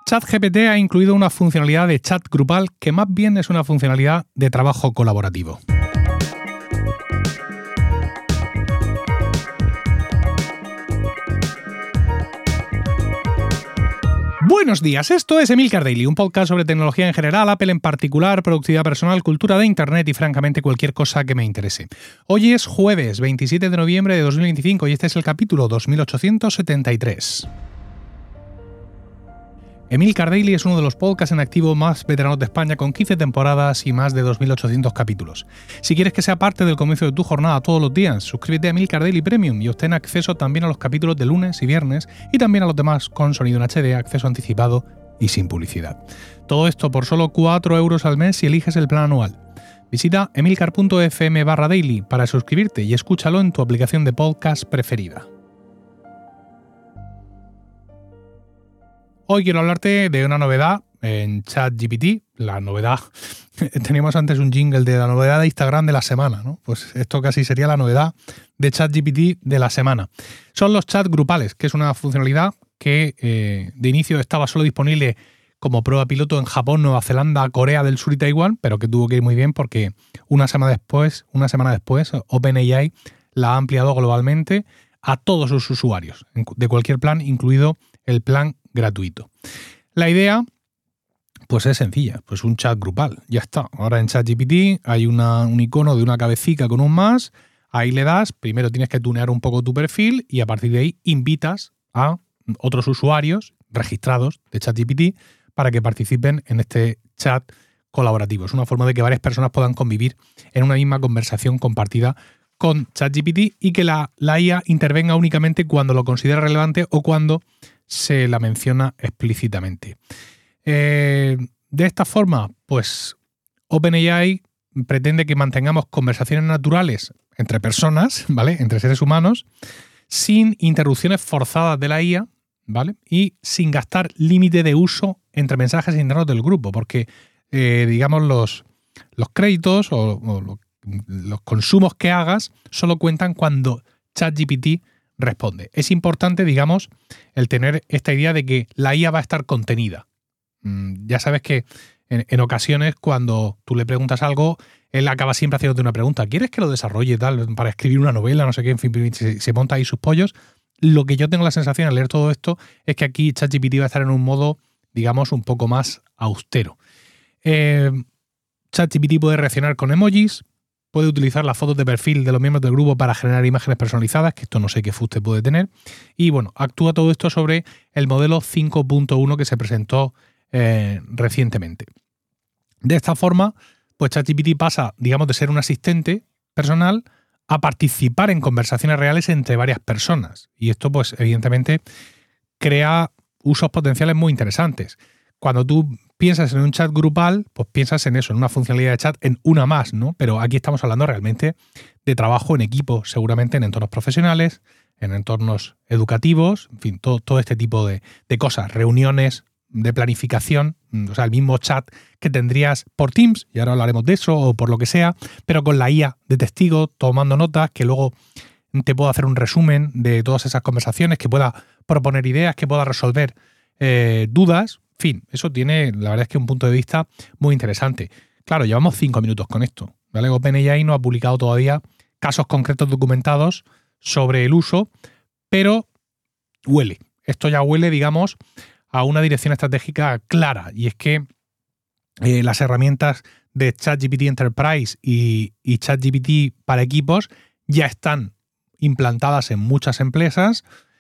ChatGPT ha incluido una funcionalidad de chat grupal que más bien es una funcionalidad de trabajo colaborativo. Buenos días, esto es Emilcar Daily, un podcast sobre tecnología en general, Apple en particular, productividad personal, cultura de Internet y francamente cualquier cosa que me interese. Hoy es jueves 27 de noviembre de 2025 y este es el capítulo 2873. Emilcar Daily es uno de los podcasts en activo más veteranos de España con 15 temporadas y más de 2.800 capítulos. Si quieres que sea parte del comienzo de tu jornada todos los días, suscríbete a Emilcar Daily Premium y obtén acceso también a los capítulos de lunes y viernes y también a los demás con sonido en HD, acceso anticipado y sin publicidad. Todo esto por solo 4 euros al mes si eliges el plan anual. Visita emilcar.fm/daily para suscribirte y escúchalo en tu aplicación de podcast preferida. Hoy quiero hablarte de una novedad en ChatGPT. La novedad, teníamos antes un jingle de la novedad de Instagram de la semana, ¿no? Pues esto casi sería la novedad de ChatGPT de la semana. Son los chats grupales, que es una funcionalidad que de inicio estaba solo disponible como prueba piloto en Japón, Nueva Zelanda, Corea del Sur y Taiwán, pero que tuvo que ir muy bien porque una semana después, OpenAI la ha ampliado globalmente a todos sus usuarios, de cualquier plan, incluido el plan gratuito. La idea, pues es sencilla, pues un chat grupal, ya está. Ahora en ChatGPT hay un icono de una cabecita con un más, ahí le das, primero tienes que tunear un poco tu perfil y a partir de ahí invitas a otros usuarios registrados de ChatGPT para que participen en este chat colaborativo. Es una forma de que varias personas puedan convivir en una misma conversación compartida con ChatGPT y que la IA intervenga únicamente cuando lo considera relevante o cuando se la menciona explícitamente. De esta forma, pues OpenAI pretende que mantengamos conversaciones naturales entre personas, ¿vale? Entre seres humanos, sin interrupciones forzadas de la IA, ¿vale? Y sin gastar límite de uso entre mensajes internos del grupo, porque digamos los créditos o los consumos que hagas solo cuentan cuando ChatGPT responde. Es importante, digamos, el tener esta idea de que la IA va a estar contenida. Ya sabes que en ocasiones cuando tú le preguntas algo, él acaba siempre haciéndote una pregunta. ¿Quieres que lo desarrolle tal para escribir una novela? No sé qué, en fin, se monta ahí sus pollos. Lo que yo tengo la sensación al leer todo esto es que aquí ChatGPT va a estar en un modo, digamos, un poco más austero. ChatGPT puede reaccionar con emojis, puede utilizar las fotos de perfil de los miembros del grupo para generar imágenes personalizadas, que esto no sé qué fuste puede tener. Y bueno, actúa todo esto sobre el modelo 5.1 que se presentó recientemente. De esta forma, pues ChatGPT pasa, digamos, de ser un asistente personal a participar en conversaciones reales entre varias personas. Y esto, pues, evidentemente, crea usos potenciales muy interesantes. Cuando tú piensas en un chat grupal, pues piensas en eso, en una funcionalidad de chat, en una más, ¿no? Pero aquí estamos hablando realmente de trabajo en equipo, seguramente en entornos profesionales, en entornos educativos, en fin, todo este tipo de cosas, reuniones de planificación, o sea, el mismo chat que tendrías por Teams, y ahora hablaremos de eso, o por lo que sea, pero con la IA de testigo, tomando notas, que luego te pueda hacer un resumen de todas esas conversaciones, que pueda proponer ideas, que pueda resolver dudas. En fin, eso tiene, la verdad es que un punto de vista muy interesante. Claro, llevamos 5 minutos con esto, ¿vale? OpenAI no ha publicado todavía casos concretos documentados sobre el uso, pero huele. Esto ya huele, digamos, a una dirección estratégica clara, y es que las herramientas de ChatGPT Enterprise y ChatGPT para equipos ya están implantadas en muchas empresas,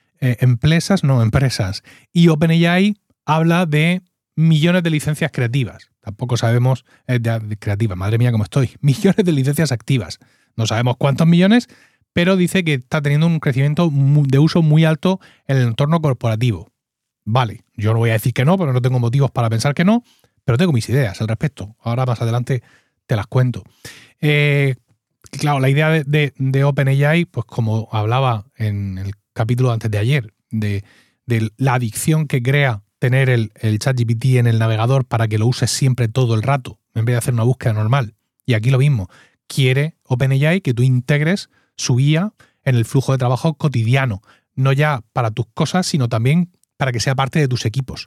y OpenAI habla de millones de licencias creativas. Tampoco sabemos, creativas, madre mía cómo estoy, millones de licencias activas. No sabemos cuántos millones, pero dice que está teniendo un crecimiento de uso muy alto en el entorno corporativo. Vale, yo no voy a decir que no, pero no tengo motivos para pensar que no, pero tengo mis ideas al respecto. Ahora más adelante te las cuento. Claro, la idea de OpenAI, pues como hablaba en el capítulo antes de ayer, de la adicción que crea tener el ChatGPT en el navegador para que lo uses siempre todo el rato, en vez de hacer una búsqueda normal. Y aquí lo mismo. Quiere OpenAI que tú integres su IA en el flujo de trabajo cotidiano, no ya para tus cosas, sino también para que sea parte de tus equipos.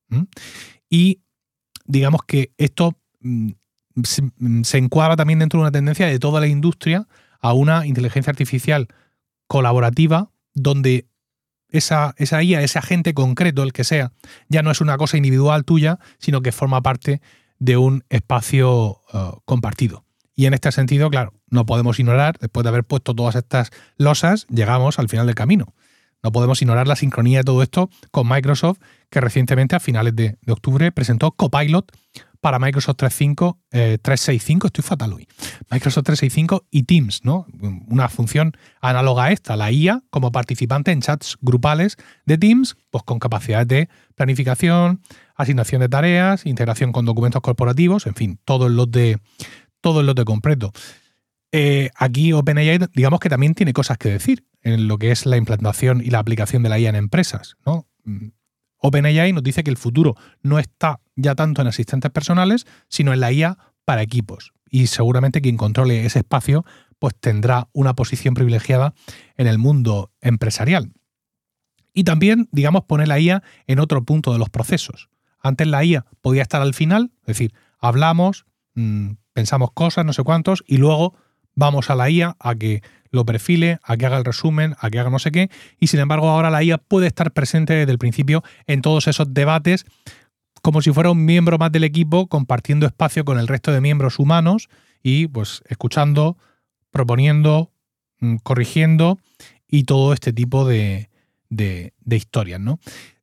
Y digamos que esto se encuadra también dentro de una tendencia de toda la industria a una inteligencia artificial colaborativa donde esa IA, ese agente concreto, el que sea, ya no es una cosa individual tuya, sino que forma parte de un espacio compartido. Y en este sentido, claro, no podemos ignorar, después de haber puesto todas estas losas, llegamos al final del camino. No podemos ignorar la sincronía de todo esto con Microsoft, que recientemente, a finales de octubre, presentó Copilot para Microsoft 365, estoy fatal hoy, Microsoft 365 y Teams, ¿no? Una función análoga a esta, la IA como participante en chats grupales de Teams, pues con capacidades de planificación, asignación de tareas, integración con documentos corporativos, en fin, todo el lote completo. Aquí OpenAI, digamos que también tiene cosas que decir en lo que es la implantación y la aplicación de la IA en empresas, ¿no? OpenAI nos dice que el futuro no está ya tanto en asistentes personales, sino en la IA para equipos. Y seguramente quien controle ese espacio pues tendrá una posición privilegiada en el mundo empresarial. Y también, digamos, pone la IA en otro punto de los procesos. Antes la IA podía estar al final, es decir, hablamos, pensamos cosas, no sé cuántos, y luego vamos a la IA a que lo perfile, a que haga el resumen, a que haga no sé qué, y sin embargo ahora la IA puede estar presente desde el principio en todos esos debates como si fuera un miembro más del equipo compartiendo espacio con el resto de miembros humanos y pues escuchando, proponiendo, corrigiendo y todo este tipo de historias, ¿no?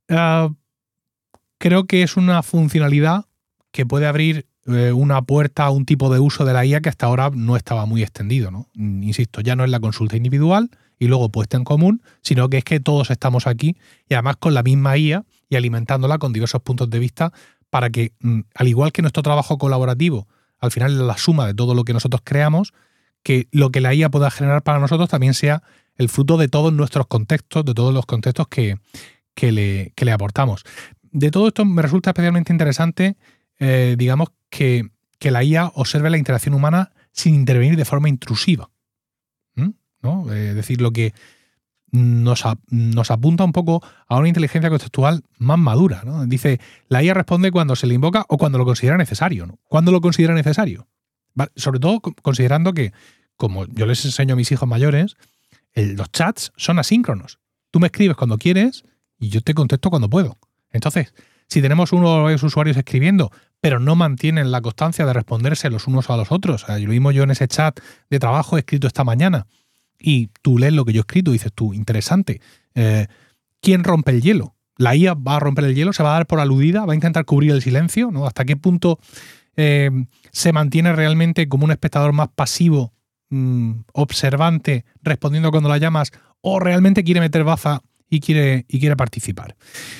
Creo que es una funcionalidad que puede abrir una puerta a un tipo de uso de la IA que hasta ahora no estaba muy extendido, ¿no? Insisto, ya no es la consulta individual y luego puesta en común, sino que es que todos estamos aquí y además con la misma IA y alimentándola con diversos puntos de vista para que, al igual que nuestro trabajo colaborativo, al final es la suma de todo lo que nosotros creamos, que lo que la IA pueda generar para nosotros también sea el fruto de todos nuestros contextos, de todos los contextos que le aportamos. De todo esto me resulta especialmente interesante, digamos, que la IA observe la interacción humana sin intervenir de forma intrusiva, ¿no? Es decir, lo que nos apunta un poco a una inteligencia contextual más madura, ¿no? Dice, la IA responde cuando se le invoca o cuando lo considera necesario, ¿no? ¿Cuándo lo considera necesario? ¿Vale? Sobre todo considerando que, como yo les enseño a mis hijos mayores, los chats son asíncronos. Tú me escribes cuando quieres y yo te contesto cuando puedo. Entonces, si tenemos uno de los usuarios escribiendo, pero no mantienen la constancia de responderse los unos a los otros, o sea, lo mismo yo en ese chat de trabajo he escrito esta mañana y tú lees lo que yo he escrito y dices tú, interesante, ¿quién rompe el hielo? ¿La IA va a romper el hielo? ¿Se va a dar por aludida? ¿Va a intentar cubrir el silencio? ¿No? ¿Hasta qué punto se mantiene realmente como un espectador más pasivo, observante, respondiendo cuando la llamas, o realmente quiere meter baza y quiere participar?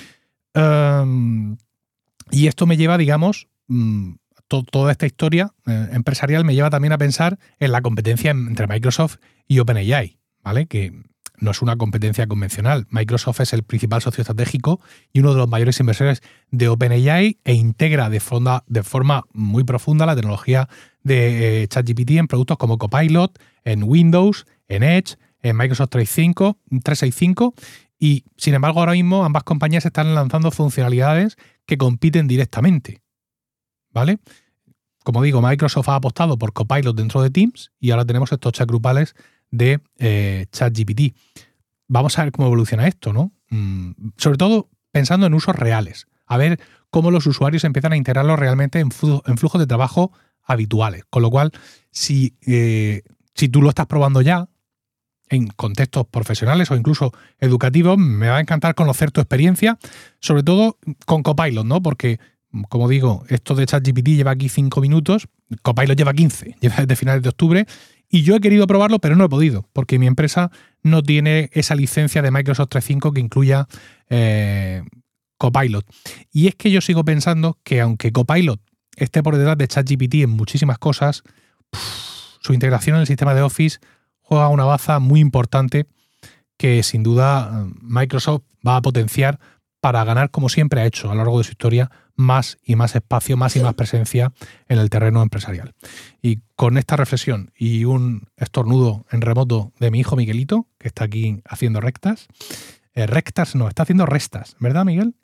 Y esto me lleva, digamos, toda esta historia empresarial me lleva también a pensar en la competencia entre Microsoft y OpenAI, ¿vale? Que no es una competencia convencional. Microsoft es el principal socio estratégico y uno de los mayores inversores de OpenAI e integra de forma muy profunda la tecnología de ChatGPT en productos como Copilot, en Windows, en Edge, en Microsoft 365 y, sin embargo, ahora mismo ambas compañías están lanzando funcionalidades que compiten directamente, ¿vale? Como digo, Microsoft ha apostado por Copilot dentro de Teams y ahora tenemos estos chats grupales de ChatGPT. Vamos a ver cómo evoluciona esto, ¿no? Sobre todo pensando en usos reales. A ver cómo los usuarios empiezan a integrarlo realmente en flujos de trabajo habituales. Con lo cual, si tú lo estás probando ya en contextos profesionales o incluso educativos, me va a encantar conocer tu experiencia, sobre todo con Copilot, ¿no? Porque, como digo, esto de ChatGPT lleva aquí 5 minutos, Copilot lleva 15, lleva desde finales de octubre, y yo he querido probarlo, pero no he podido, porque mi empresa no tiene esa licencia de Microsoft 365 que incluya Copilot. Y es que yo sigo pensando que aunque Copilot esté por detrás de ChatGPT en muchísimas cosas, su integración en el sistema de Office juega una baza muy importante que sin duda Microsoft va a potenciar para ganar, como siempre ha hecho a lo largo de su historia, más y más espacio, más y más presencia en el terreno empresarial. Y con esta reflexión y un estornudo en remoto de mi hijo Miguelito, que está aquí haciendo está haciendo restas, ¿verdad, Miguel?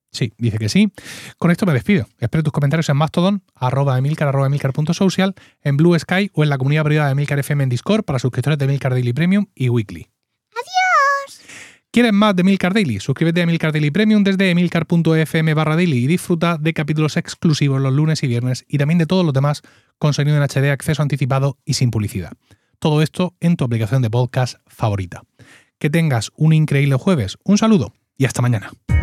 Sí, dice que sí. Con esto me despido. Espero tus comentarios en Mastodon, @emilcar@emilcar.social, en Blue Sky o en la comunidad privada de Emilcar FM en Discord para suscriptores de Emilcar Daily Premium y Weekly. ¡Adiós! ¿Quieres más de Emilcar Daily? Suscríbete a Emilcar Daily Premium desde emilcar.fm/daily y disfruta de capítulos exclusivos los lunes y viernes y también de todos los demás con sonido en HD, acceso anticipado y sin publicidad. Todo esto en tu aplicación de podcast favorita. Que tengas un increíble jueves. Un saludo y hasta mañana.